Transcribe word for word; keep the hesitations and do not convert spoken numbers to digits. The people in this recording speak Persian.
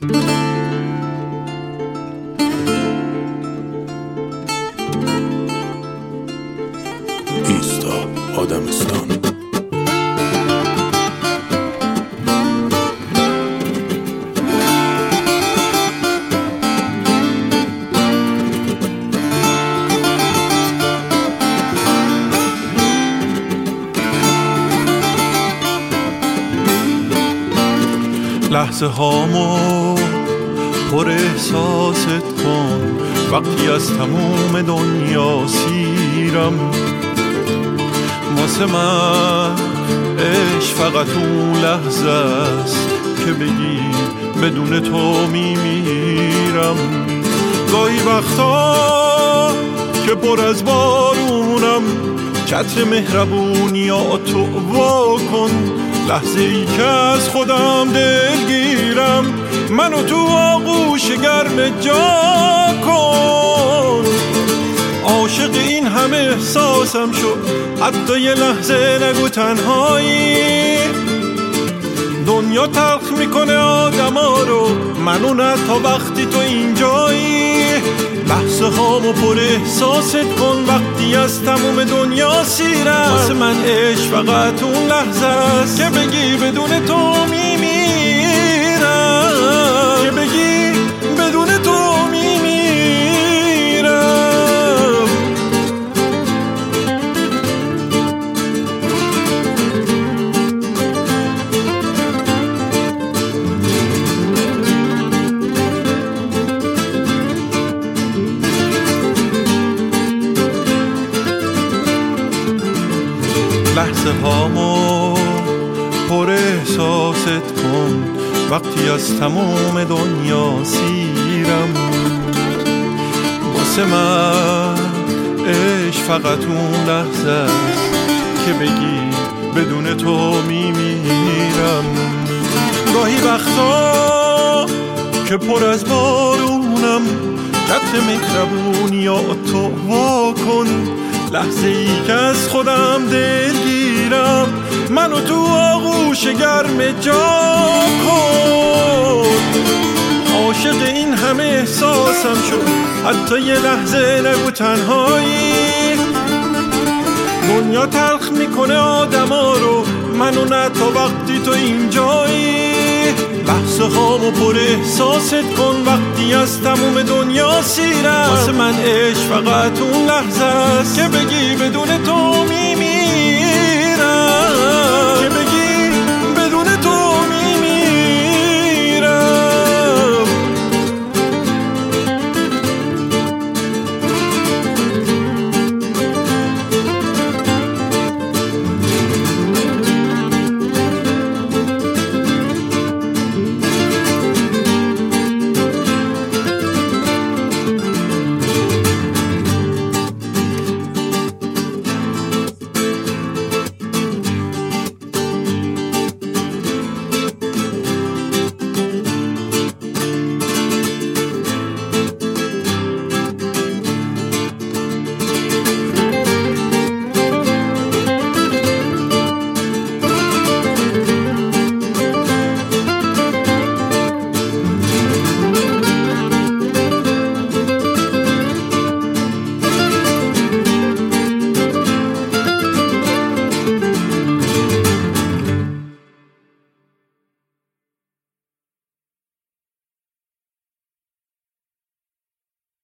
ایستا آدمستان. لحظه هامو پر احساست کن، وقتی از تموم دنیا سیرم. واسه من عشق فقط اون لحظه است که بگی بدون تو میمیرم. گاهی وقتا که پر از بارونم، چتر مهربونیاتو وا کن. لحظه ای که از خودم دلگیرم، منو تو آغوش گرم جا کن. عاشق این همه احساسم شد، حتی یه لحظه نگو تنهایی. دنیا تلخ میکنه آدما رو، منو نه تا وقتی تو اینجایی. لحظه هامو پر احساست کن، وقتی از تموم دنیا سیرم. واسه من عشق فقط اون لحظه است که بگی بدون تو میمیرم، که بگی بدون تو میمیرم. لحظه هامو پر احساست کن، وقتی از تموم دنیا سیرم. واسه من عشق فقط اون لحظه است که بگی بدون تو میمیرم. گاهی وقتا که پر از بارونم، چتر مهربونیاتو وا کن. لحظه ای که از خودم دلگیرم، منو تو آغوش گرم جا کن. عاشق این همه احساسم شد، حتی یه لحظه نگو تنهایی. دنیا تلخ میکنه آدما رو، منو نه تا وقتی تو اینجایی. لحظه هامو پر احساست کن، وقتی از تموم دنیا سیرم. واسه من عشق فقط اون لحظه است که بگی بدون تو میمیرم.